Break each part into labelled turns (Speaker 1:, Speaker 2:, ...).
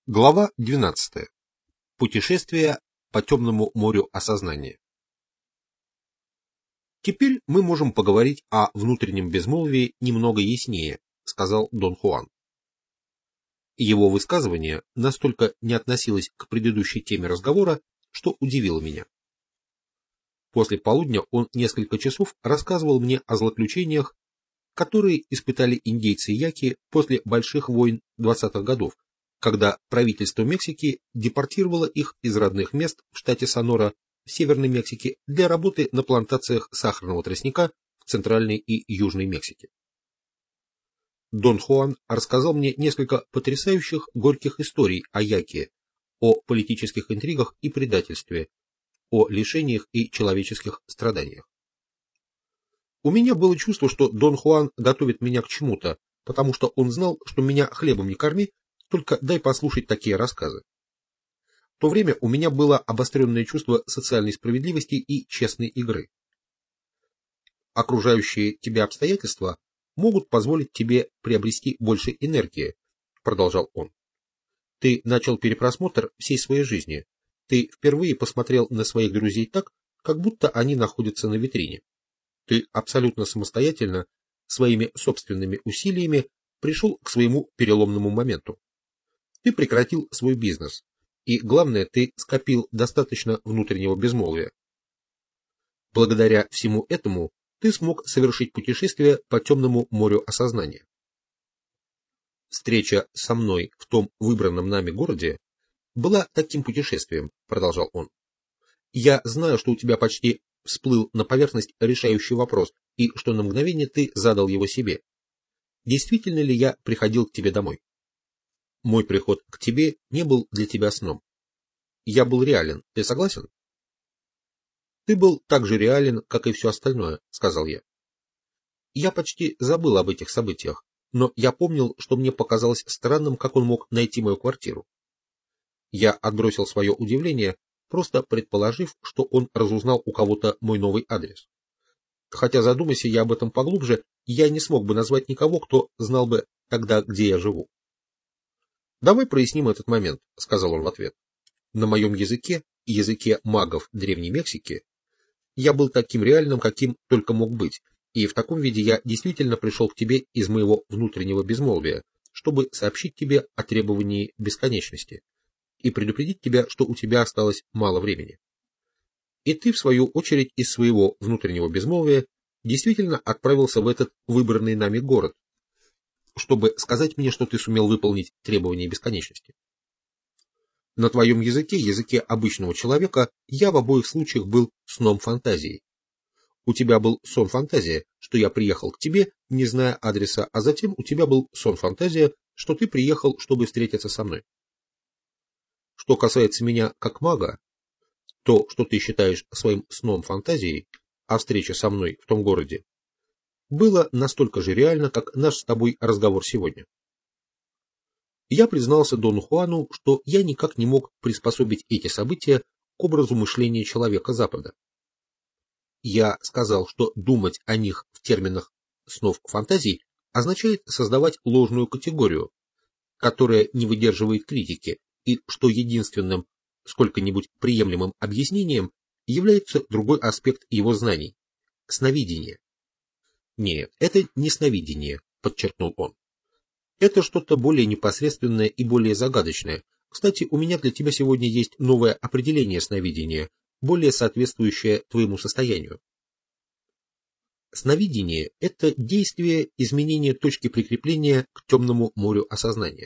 Speaker 1: Глава 12. Путешествие по темному морю осознания. «Теперь мы можем поговорить о внутреннем безмолвии немного яснее», — сказал Дон Хуан. Его высказывание настолько не относилось к предыдущей теме разговора, что удивило меня. После полудня он несколько часов рассказывал мне о злоключениях, которые испытали индейцы Яки после больших войн 20-х годов, когда правительство Мексики депортировало их из родных мест в штате Сонора в Северной Мексике для работы на плантациях сахарного тростника в Центральной и Южной Мексике. Дон Хуан рассказал мне несколько потрясающих горьких историй о Яке, о политических интригах и предательстве, о лишениях и человеческих страданиях. У меня было чувство, что Дон Хуан готовит меня к чему-то, потому что он знал, что меня хлебом не корми, только дай послушать такие рассказы. В то время у меня было обостренное чувство социальной справедливости и честной игры. Окружающие тебя обстоятельства могут позволить тебе приобрести больше энергии, продолжал он. Ты начал перепросмотр всей своей жизни. Ты впервые посмотрел на своих друзей так, как будто они находятся на витрине. Ты абсолютно самостоятельно, своими собственными усилиями пришел к своему переломному моменту. Ты прекратил свой бизнес, и, главное, ты скопил достаточно внутреннего безмолвия. Благодаря всему этому ты смог совершить путешествие по темному морю осознания. Встреча со мной в том выбранном нами городе была таким путешествием, продолжал он. Я знаю, что у тебя почти всплыл на поверхность решающий вопрос, и что на мгновение ты задал его себе. Действительно ли я приходил к тебе домой? Мой приход к тебе не был для тебя сном. Я был реален, ты согласен? Ты был так же реален, как и все остальное, сказал я. Я почти забыл об этих событиях, но я помнил, что мне показалось странным, как он мог найти мою квартиру. Я отбросил свое удивление, просто предположив, что он разузнал у кого-то мой новый адрес. Хотя, задумайся я об этом поглубже, я не смог бы назвать никого, кто знал бы тогда, где я живу. «Давай проясним этот момент», — сказал он в ответ. «На моем языке, языке магов Древней Мексики, я был таким реальным, каким только мог быть, и в таком виде я действительно пришел к тебе из моего внутреннего безмолвия, чтобы сообщить тебе о требовании бесконечности и предупредить тебя, что у тебя осталось мало времени. И ты, в свою очередь, из своего внутреннего безмолвия действительно отправился в этот выбранный нами город, чтобы сказать мне, что ты сумел выполнить требования бесконечности. На твоем языке, языке обычного человека, я в обоих случаях был сном фантазией. У тебя был сон-фантазия, что я приехал к тебе, не зная адреса, а затем у тебя был сон-фантазия, что ты приехал, чтобы встретиться со мной. Что касается меня как мага, то, что ты считаешь своим сном-фантазией, о встрече со мной в том городе, было настолько же реально, как наш с тобой разговор сегодня. Я признался Дону Хуану, что я никак не мог приспособить эти события к образу мышления человека Запада. Я сказал, что думать о них в терминах снов фантазий означает создавать ложную категорию, которая не выдерживает критики, и что единственным сколько-нибудь приемлемым объяснением является другой аспект его знаний – сновидение. Нет, это не сновидение, подчеркнул он. Это что-то более непосредственное и более загадочное. Кстати, у меня для тебя сегодня есть новое определение сновидения, более соответствующее твоему состоянию. Сновидение – это действие изменения точки прикрепления к темному морю осознания.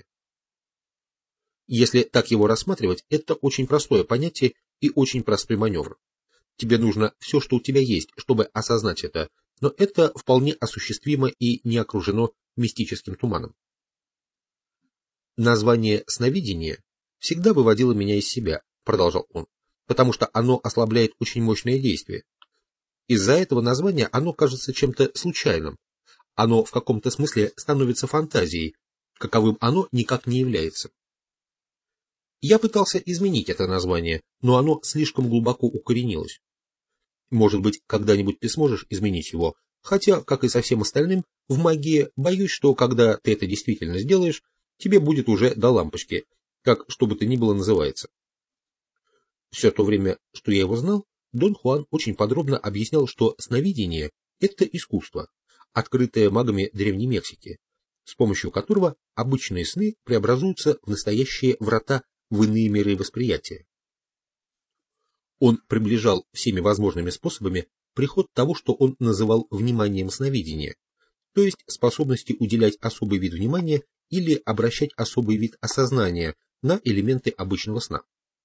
Speaker 1: Если так его рассматривать, это очень простое понятие и очень простой маневр. Тебе нужно все, что у тебя есть, чтобы осознать это, но это вполне осуществимо и не окружено мистическим туманом. Название сновидения всегда выводило меня из себя, продолжал он, потому что оно ослабляет очень мощное действие. Из-за этого названия оно кажется чем-то случайным. Оно в каком-то смысле становится фантазией, каковым оно никак не является. Я пытался изменить это название, но оно слишком глубоко укоренилось. Может быть, когда-нибудь ты сможешь изменить его, хотя, как и со всем остальным, в магии боюсь, что когда ты это действительно сделаешь, тебе будет уже до лампочки, как что бы то ни было называется. Все то время, что я его знал, Дон Хуан очень подробно объяснял, что сновидение – это искусство, открытое магами Древней Мексики, с помощью которого обычные сны преобразуются в настоящие врата в иные миры восприятия. Он приближал всеми возможными способами приход того, что он называл вниманием сновидения, то есть способностью уделять особый вид внимания или обращать особый вид осознания на элементы обычного сна.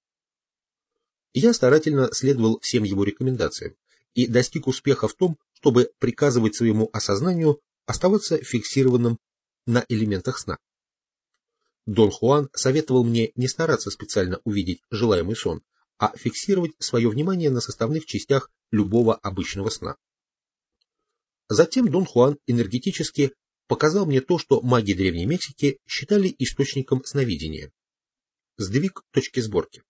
Speaker 1: Я старательно следовал всем его рекомендациям и достиг успеха в том, чтобы приказывать своему осознанию оставаться фиксированным на элементах сна. Дон Хуан советовал мне не стараться специально увидеть желаемый сон, а фиксировать свое внимание на составных частях любого обычного сна. Затем Дон Хуан энергетически показал мне то, что маги Древней Мексики считали источником сновидения – сдвиг точки сборки.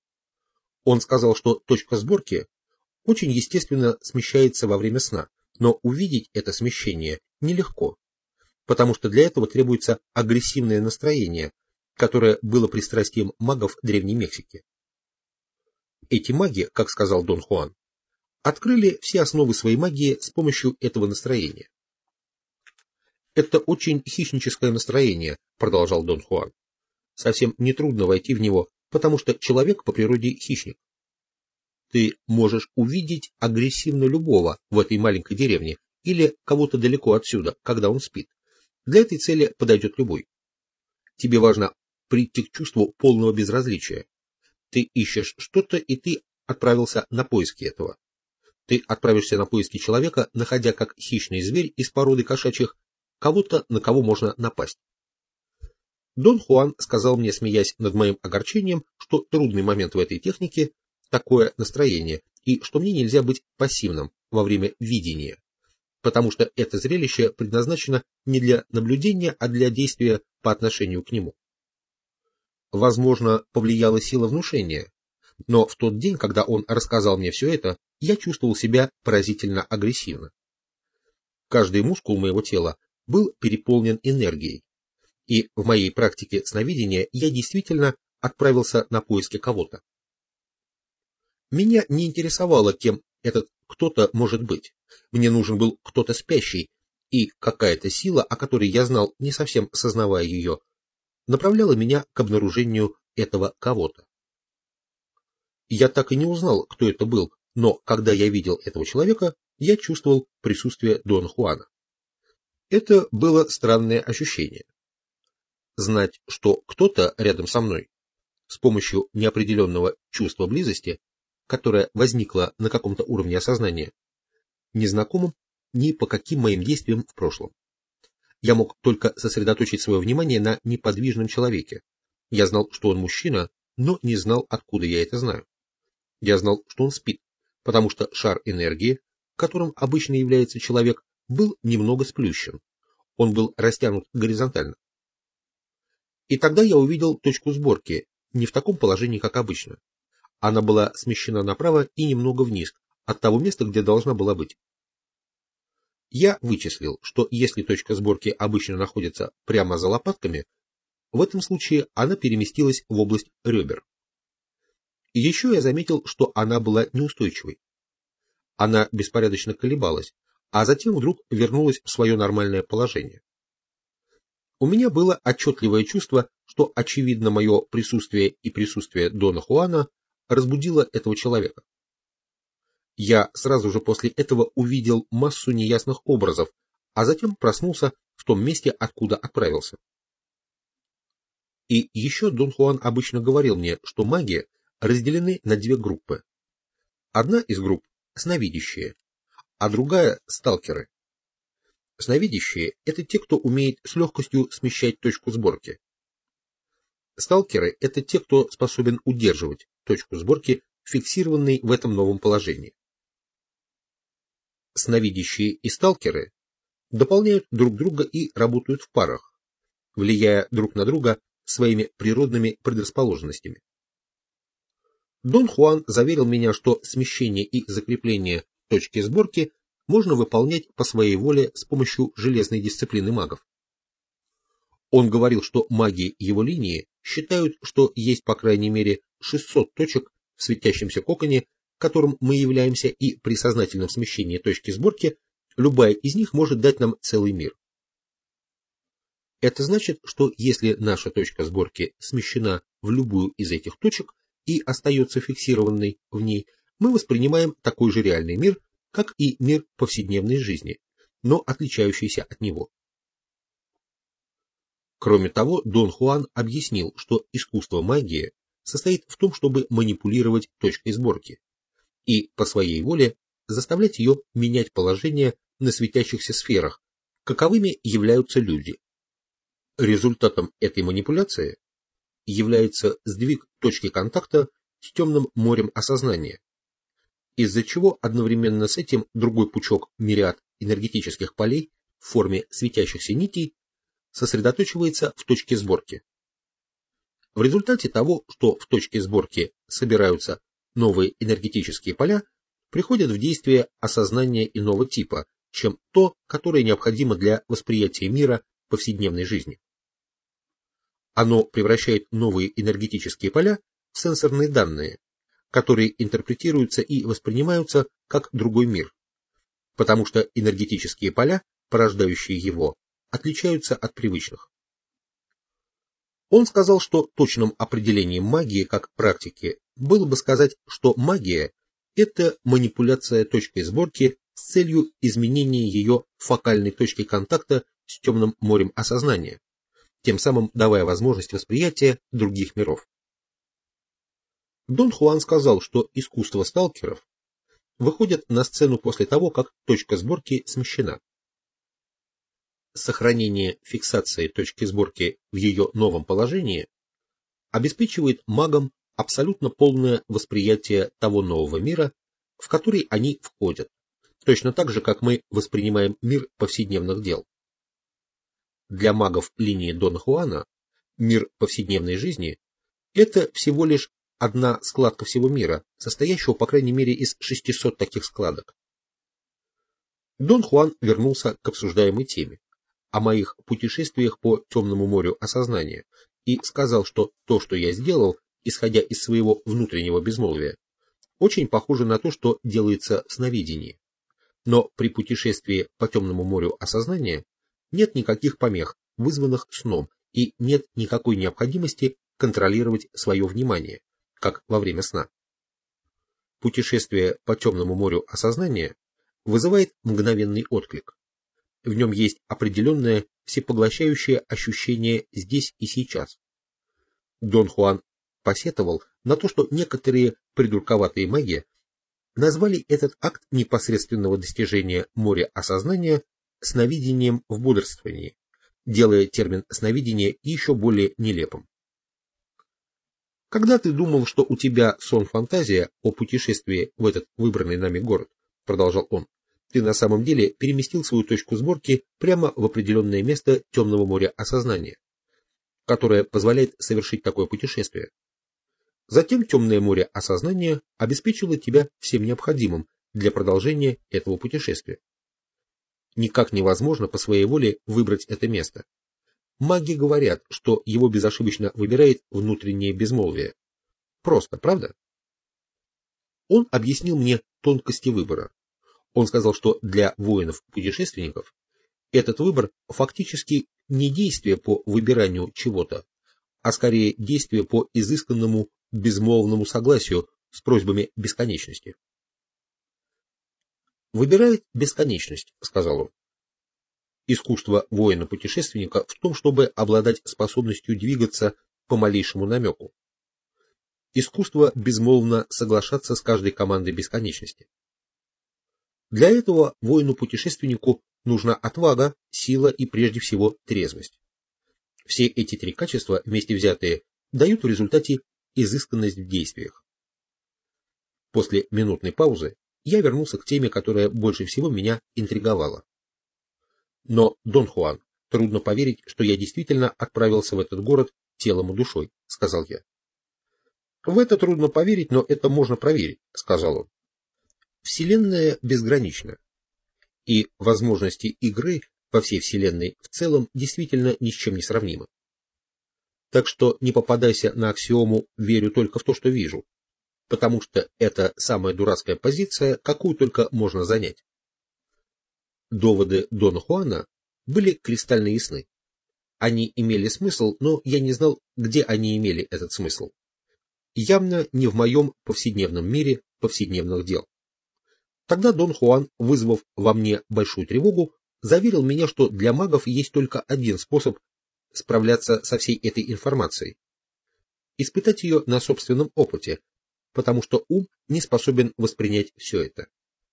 Speaker 1: Он сказал, что точка сборки очень естественно смещается во время сна, но увидеть это смещение нелегко, потому что для этого требуется агрессивное настроение, которое было пристрастием магов Древней Мексики. Эти маги, как сказал Дон Хуан, открыли все основы своей магии с помощью этого настроения. «Это очень хищническое настроение», — продолжал Дон Хуан. «Совсем нетрудно войти в него, потому что человек по природе хищник. Ты можешь увидеть агрессивно любого в этой маленькой деревне или кого-то далеко отсюда, когда он спит. Для этой цели подойдет любой. Тебе важно прийти к чувству полного безразличия. Ты ищешь что-то, и ты отправился на поиски этого. Ты отправишься на поиски человека, находя как хищный зверь из породы кошачьих кого-то, на кого можно напасть. Дон Хуан сказал мне, смеясь над моим огорчением, что трудный момент в этой технике – такое настроение, и что мне нельзя быть пассивным во время видения, потому что это зрелище предназначено не для наблюдения, а для действия по отношению к нему. Возможно, повлияла сила внушения, но в тот день, когда он рассказал мне все это, я чувствовал себя поразительно агрессивно. Каждый мускул моего тела был переполнен энергией, и в моей практике сновидения я действительно отправился на поиски кого-то. Меня не интересовало, кем этот кто-то может быть. Мне нужен был кто-то спящий, и какая-то сила, о которой я знал, не совсем сознавая ее, направляла меня к обнаружению этого кого-то. Я так и не узнал, кто это был, но когда я видел этого человека, я чувствовал присутствие Дона Хуана. Это было странное ощущение. Знать, что кто-то рядом со мной, с помощью неопределенного чувства близости, которое возникло на каком-то уровне осознания, незнакомым ни по каким моим действиям в прошлом. Я мог только сосредоточить свое внимание на неподвижном человеке. Я знал, что он мужчина, но не знал, откуда я это знаю. Я знал, что он спит, потому что шар энергии, которым обычно является человек, был немного сплющен. Он был растянут горизонтально. И тогда я увидел точку сборки, не в таком положении, как обычно. Она была смещена направо и немного вниз, от того места, где должна была быть. Я вычислил, что если точка сборки обычно находится прямо за лопатками, в этом случае она переместилась в область ребер. Еще я заметил, что она была неустойчивой. Она беспорядочно колебалась, а затем вдруг вернулась в свое нормальное положение. У меня было отчетливое чувство, что, очевидно, мое присутствие и присутствие Дона Хуана разбудило этого человека. Я сразу же после этого увидел массу неясных образов, а затем проснулся в том месте, откуда отправился. И еще Дон Хуан обычно говорил мне, что маги разделены на две группы. Одна из групп – сновидящие, а другая – сталкеры. Сновидящие – это те, кто умеет с легкостью смещать точку сборки. Сталкеры – это те, кто способен удерживать точку сборки, фиксированной в этом новом положении. Сновидящие и сталкеры дополняют друг друга и работают в парах, влияя друг на друга своими природными предрасположенностями. Дон Хуан заверил меня, что смещение и закрепление точки сборки можно выполнять по своей воле с помощью железной дисциплины магов. Он говорил, что маги его линии считают, что есть по крайней мере 600 точек в светящемся коконе, которым мы являемся, и при сознательном смещении точки сборки любая из них может дать нам целый мир. Это значит, что если наша точка сборки смещена в любую из этих точек и остается фиксированной в ней, мы воспринимаем такой же реальный мир, как и мир повседневной жизни, но отличающийся от него. Кроме того, Дон Хуан объяснил, что искусство магии состоит в том, чтобы манипулировать точкой сборки и по своей воле заставлять ее менять положение на светящихся сферах, каковыми являются люди. Результатом этой манипуляции является сдвиг точки контакта с темным морем осознания, из-за чего одновременно с этим другой пучок мириад энергетических полей в форме светящихся нитей сосредоточивается в точке сборки. В результате того, что в точке сборки собираются новые энергетические поля, приходят в действие осознание иного типа, чем то, которое необходимо для восприятия мира повседневной жизни. Оно превращает новые энергетические поля в сенсорные данные, которые интерпретируются и воспринимаются как другой мир, потому что энергетические поля, порождающие его, отличаются от привычных. Он сказал, что точным определением магии как практики было бы сказать, что магия – это манипуляция точкой сборки с целью изменения ее фокальной точки контакта с темным морем осознания, тем самым давая возможность восприятия других миров. Дон Хуан сказал, что искусство сталкеров выходит на сцену после того, как точка сборки смещена. Сохранение фиксации точки сборки в ее новом положении обеспечивает магам абсолютно полное восприятие того нового мира, в который они входят, точно так же, как мы воспринимаем мир повседневных дел. Для магов линии Дона Хуана мир повседневной жизни – это всего лишь одна складка всего мира, состоящего по крайней мере из 600 таких складок. Дон Хуан вернулся к обсуждаемой теме, о моих путешествиях по темному морю осознания, и сказал, что то, что я сделал, исходя из своего внутреннего безмолвия, очень похоже на то, что делается в сновидении. Но при путешествии по темному морю осознания нет никаких помех, вызванных сном, и нет никакой необходимости контролировать свое внимание, как во время сна. Путешествие по темному морю осознания вызывает мгновенный отклик. В нем есть определенное всепоглощающее ощущение здесь и сейчас. Дон Хуан посетовал на то, что некоторые придурковатые маги назвали этот акт непосредственного достижения моря осознания сновидением в бодрствовании, делая термин сновидение еще более нелепым. Когда ты думал, что у тебя сон-фантазия о путешествии в этот выбранный нами город, продолжал он, ты на самом деле переместил свою точку сборки прямо в определенное место темного моря осознания, которое позволяет совершить такое путешествие. Затем темное море осознания обеспечило тебя всем необходимым для продолжения этого путешествия. Никак невозможно по своей воле выбрать это место. Маги говорят, что его безошибочно выбирает внутреннее безмолвие. Просто, правда? Он объяснил мне тонкости выбора. Он сказал, что для воинов-путешественников этот выбор фактически не действие по выбиранию чего-то, а скорее действие по изысканному безмолвному согласию с просьбами бесконечности. «Выбирает бесконечность», — сказал он. Искусство воина-путешественника в том, чтобы обладать способностью двигаться по малейшему намеку. Искусство безмолвно соглашаться с каждой командой бесконечности. Для этого воину-путешественнику нужна отвага, сила и прежде всего трезвость. Все эти три качества, вместе взятые, дают в результате изысканность в действиях. После минутной паузы я вернулся к теме, которая больше всего меня интриговала. Но, Дон Хуан, трудно поверить, что я действительно отправился в этот город телом и душой, сказал я. В это трудно поверить, но это можно проверить, сказал он. Вселенная безгранична, и возможности игры во всей Вселенной в целом действительно ни с чем не сравнимы. Так что не попадайся на аксиому «верю только в то, что вижу», потому что это самая дурацкая позиция, какую только можно занять. Доводы Дона Хуана были кристально ясны. Они имели смысл, но я не знал, где они имели этот смысл. Явно не в моем повседневном мире повседневных дел. Тогда Дон Хуан, вызвав во мне большую тревогу, заверил меня, что для магов есть только один способ справляться со всей этой информацией. Испытать ее на собственном опыте, потому что ум не способен воспринять все это.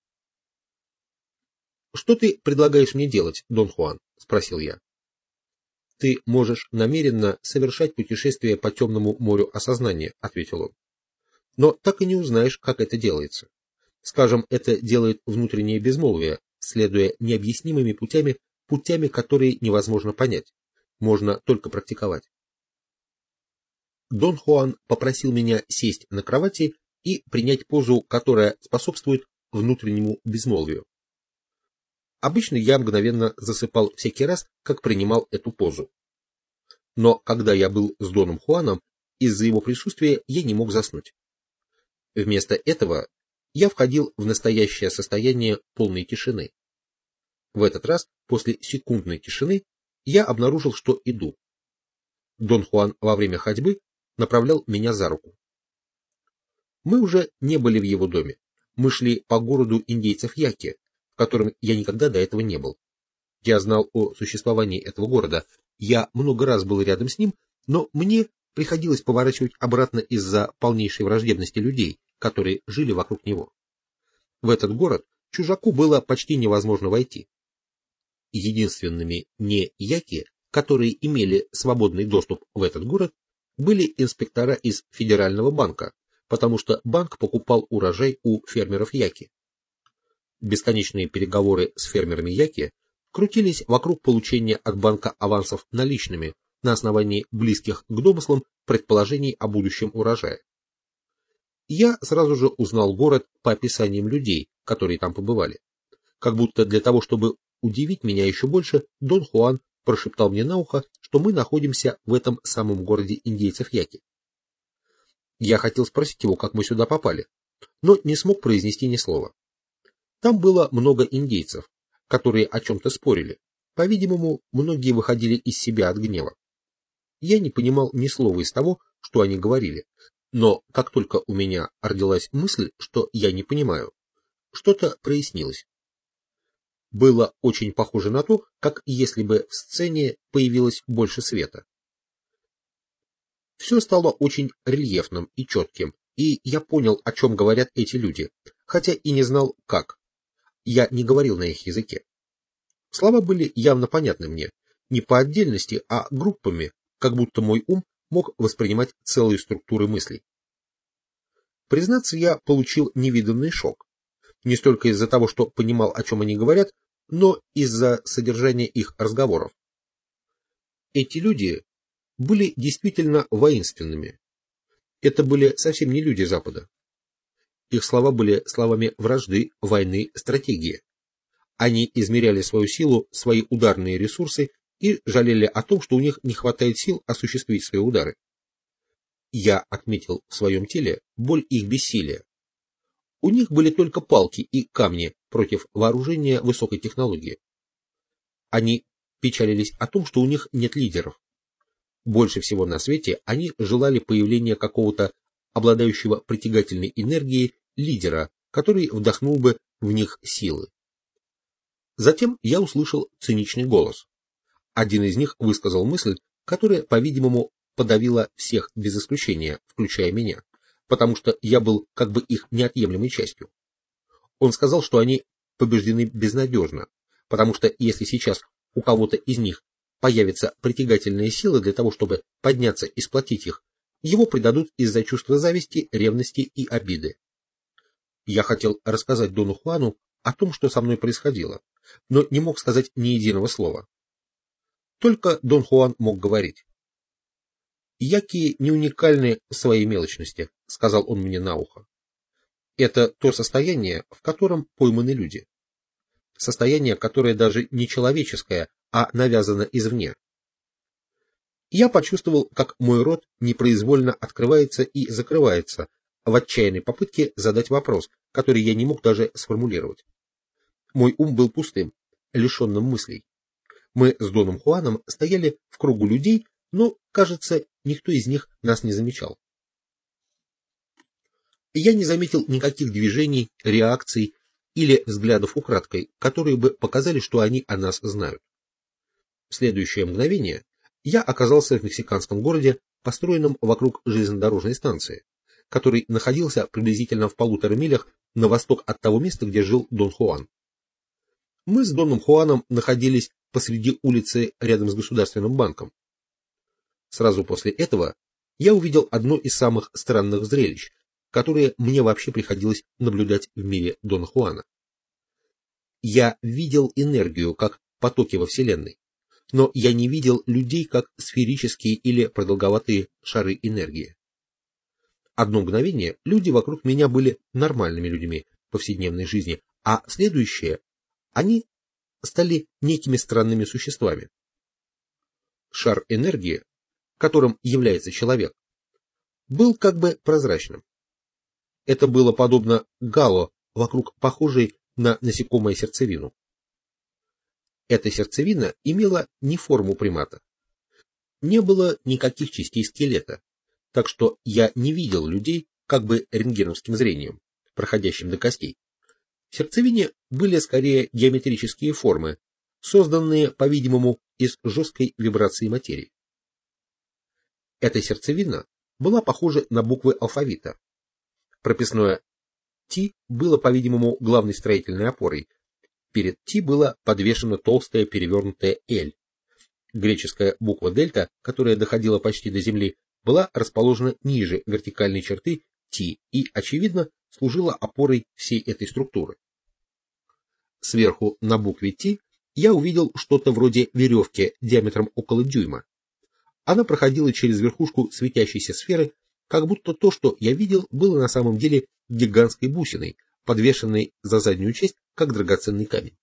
Speaker 1: «Что ты предлагаешь мне делать, Дон Хуан?» — спросил я. «Ты можешь намеренно совершать путешествие по темному морю осознания», — ответил он. «Но так и не узнаешь, как это делается. Скажем, это делает внутреннее безмолвие, следуя необъяснимыми путями, которые невозможно понять. Можно только практиковать». Дон Хуан попросил меня сесть на кровати и принять позу, которая способствует внутреннему безмолвию. Обычно я мгновенно засыпал всякий раз, как принимал эту позу. Но когда я был с Доном Хуаном, из-за его присутствия я не мог заснуть. Вместо этого я входил в настоящее состояние полной тишины. В этот раз, после секундной тишины, я обнаружил, что иду. Дон Хуан во время ходьбы направлял меня за руку. Мы уже не были в его доме. Мы шли по городу индейцев Яки, в котором я никогда до этого не был. Я знал о существовании этого города. Я много раз был рядом с ним, но мне приходилось поворачивать обратно из-за полнейшей враждебности людей, которые жили вокруг него. В этот город чужаку было почти невозможно войти. Единственными не-яки, которые имели свободный доступ в этот город, были инспектора из Федерального банка, потому что банк покупал урожай у фермеров Яки. Бесконечные переговоры с фермерами Яки крутились вокруг получения от банка авансов наличными на основании близких к домыслам предположений о будущем урожае. Я сразу же узнал город по описаниям людей, которые там побывали. Как будто для того, чтобы удивить меня еще больше, Дон Хуан прошептал мне на ухо, что мы находимся в этом самом городе индейцев Яки. Я хотел спросить его, как мы сюда попали, но не смог произнести ни слова. Там было много индейцев, которые о чем-то спорили. По-видимому, многие выходили из себя от гнева. Я не понимал ни слова из того, что они говорили, но как только у меня родилась мысль, что я не понимаю, что-то прояснилось. Было очень похоже на то, как если бы в сцене появилось больше света. Все стало очень рельефным и четким, и я понял, о чем говорят эти люди, хотя и не знал, как. Я не говорил на их языке. Слова были явно понятны мне, не по отдельности, а группами, как будто мой ум мог воспринимать целые структуры мыслей. Признаться, я получил невиданный шок. Не столько из-за того, что понимал, о чем они говорят, но из-за содержания их разговоров. Эти люди были действительно воинственными. Это были совсем не люди Запада. Их слова были словами вражды, войны, стратегии. Они измеряли свою силу, свои ударные ресурсы и жалели о том, что у них не хватает сил осуществить свои удары. Я отметил в своем теле боль их бессилия. У них были только палки и камни против вооружения высокой технологии. Они печалились о том, что у них нет лидеров. Больше всего на свете они желали появления какого-то обладающего притягательной энергией лидера, который вдохнул бы в них силы. Затем я услышал циничный голос. Один из них высказал мысль, которая, по-видимому, подавила всех без исключения, включая меня, потому что я был как бы их неотъемлемой частью. Он сказал, что они побеждены безнадежно, потому что если сейчас у кого-то из них появится притягательная сила для того, чтобы подняться и сплотить их, его предадут из-за чувства зависти, ревности и обиды. Я хотел рассказать Дону Хуану о том, что со мной происходило, но не мог сказать ни единого слова. Только Дон Хуан мог говорить. «Яки не уникальны в своей мелочности», — сказал он мне на ухо. «Это то состояние, в котором пойманы люди. Состояние, которое даже не человеческое, а навязано извне. Я почувствовал, как мой рот непроизвольно открывается и закрывается в отчаянной попытке задать вопрос, который я не мог даже сформулировать. Мой ум был пустым, лишенным мыслей. Мы с Доном Хуаном стояли в кругу людей, но, кажется, никто из них нас не замечал. Я не заметил никаких движений, реакций или взглядов украдкой, которые бы показали, что они о нас знают. В следующее мгновение я оказался в мексиканском городе, построенном вокруг железнодорожной станции, который находился приблизительно в 1,5 милях на восток от того места, где жил Дон Хуан. Мы с Доном Хуаном находились посреди улицы рядом с Государственным банком. Сразу после этого я увидел одно из самых странных зрелищ, которые мне вообще приходилось наблюдать в мире Дона Хуана. Я видел энергию как потоки во Вселенной, но я не видел людей как сферические или продолговатые шары энергии. Одно мгновение люди вокруг меня были нормальными людьми повседневной жизни, а в следующее они стали некими странными существами. Шар энергии, которым является человек, был как бы прозрачным. Это было подобно гало вокруг похожей на насекомое сердцевину. Эта сердцевина имела не форму примата. Не было никаких частей скелета, так что я не видел людей как бы рентгеновским зрением, проходящим до костей. В сердцевине были скорее геометрические формы, созданные, по-видимому, из жесткой вибрации материи. Эта сердцевина была похожа на буквы алфавита. Прописное Т было, по-видимому, главной строительной опорой. Перед Т было подвешено толстое перевернутое Л. Греческая буква дельта, которая доходила почти до земли, была расположена ниже вертикальной черты Т и, очевидно, служила опорой всей этой структуры. Сверху на букве Т я увидел что-то вроде веревки диаметром около дюйма. Она проходила через верхушку светящейся сферы, как будто то, что я видел, было на самом деле гигантской бусиной, подвешенной за заднюю часть, как драгоценный камень.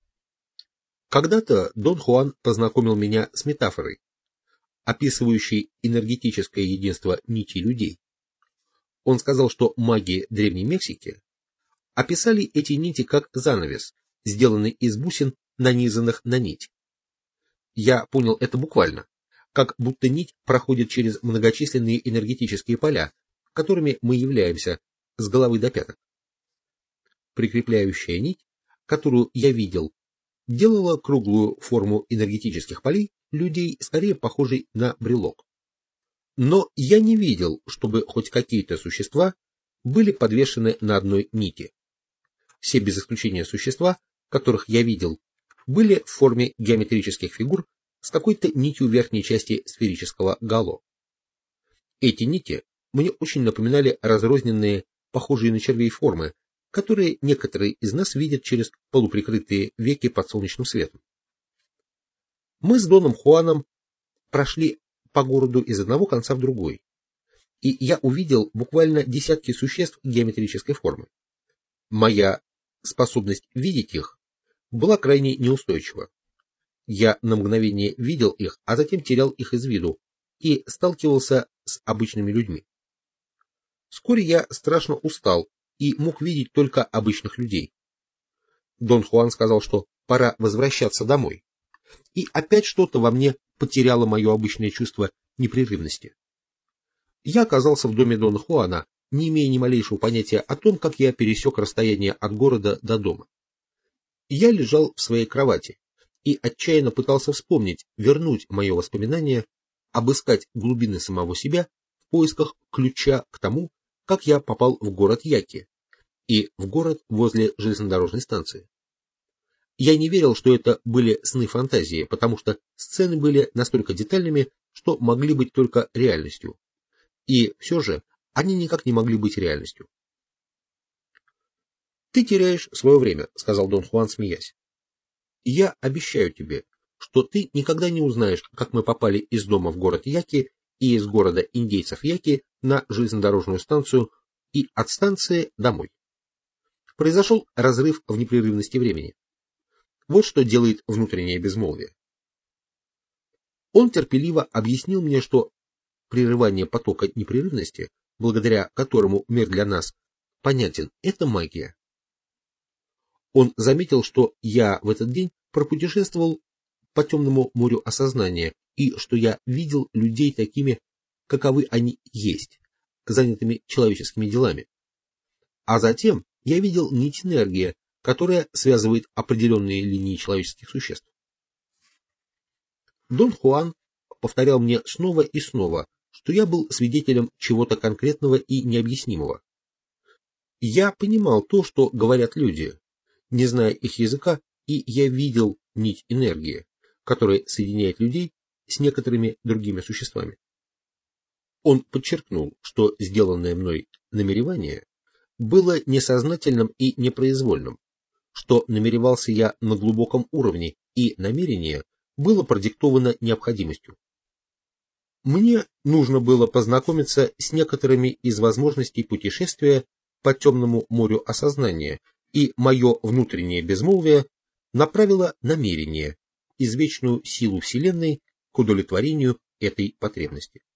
Speaker 1: Когда-то Дон Хуан познакомил меня с метафорой, описывающей энергетическое единство нитей людей. Он сказал, что маги Древней Мексики описали эти нити как занавес, сделанный из бусин, нанизанных на нить. Я понял это буквально, как будто нить проходит через многочисленные энергетические поля, которыми мы являемся с головы до пяток. Прикрепляющая нить, которую я видел, делала круглую форму энергетических полей людей, скорее похожей на брелок. Но я не видел, чтобы хоть какие-то существа были подвешены на одной нити. Все без исключения существа, которых я видел, были в форме геометрических фигур с какой-то нитью верхней части сферического гало. Эти нити мне очень напоминали разрозненные, похожие на червей формы, которые некоторые из нас видят через полуприкрытые веки под солнечным светом. Мы с Доном Хуаном прошли по городу из одного конца в другой, и я увидел буквально десятки существ геометрической формы. Моя способность видеть их была крайне неустойчива. Я на мгновение видел их, а затем терял их из виду и сталкивался с обычными людьми. Вскоре я страшно устал и мог видеть только обычных людей. Дон Хуан сказал, что пора возвращаться домой. И опять что-то во мне потеряло мое обычное чувство непрерывности. Я оказался в доме Дона Хуана, не имея ни малейшего понятия о том, как я пересек расстояние от города до дома. Я лежал в своей кровати и отчаянно пытался вспомнить, вернуть мое воспоминание, обыскать глубины самого себя в поисках ключа к тому, как я попал в город Яки и в город возле железнодорожной станции. Я не верил, что это были сны-фантазии, потому что сцены были настолько детальными, что могли быть только реальностью. И все же они никак не могли быть реальностью. «Ты теряешь свое время», — сказал Дон Хуан, смеясь. «Я обещаю тебе, что ты никогда не узнаешь, как мы попали из дома в город Яки и из города индейцев Яки на железнодорожную станцию и от станции домой. Произошел разрыв в непрерывности времени. Вот что делает внутреннее безмолвие. Он терпеливо объяснил мне, что прерывание потока непрерывности, благодаря которому мир для нас понятен, это магия. Он заметил, что я в этот день пропутешествовал по темному морю осознания и что я видел людей такими, каковы они есть, занятыми человеческими делами. А затем я видел нить энергии, которая связывает определенные линии человеческих существ. Дон Хуан повторял мне снова и снова, что я был свидетелем чего-то конкретного и необъяснимого. Я понимал то, что говорят люди, не зная их языка, и я видел нить энергии, которая соединяет людей с некоторыми другими существами. Он подчеркнул, что сделанное мной намеревание было несознательным и непроизвольным, что намеревался я на глубоком уровне, и намерение было продиктовано необходимостью. Мне нужно было познакомиться с некоторыми из возможностей путешествия по темному морю осознания, и мое внутреннее безмолвие направило намерение, извечную силу Вселенной, к удовлетворению этой потребности.